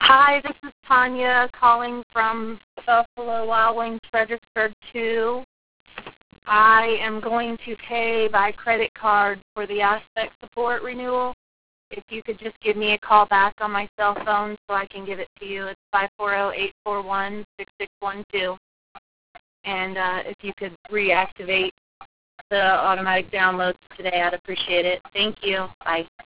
Hi, this is Tanya calling from Buffalo Wild Wings, Fredericksburg 2. I am going to pay by credit card for the Aspect Support renewal. If you could just give me a call back on my cell phone so I can give it to you. It's 540-841-6612. And if you could reactivate the automatic downloads today, I'd appreciate it. Thank you. Bye.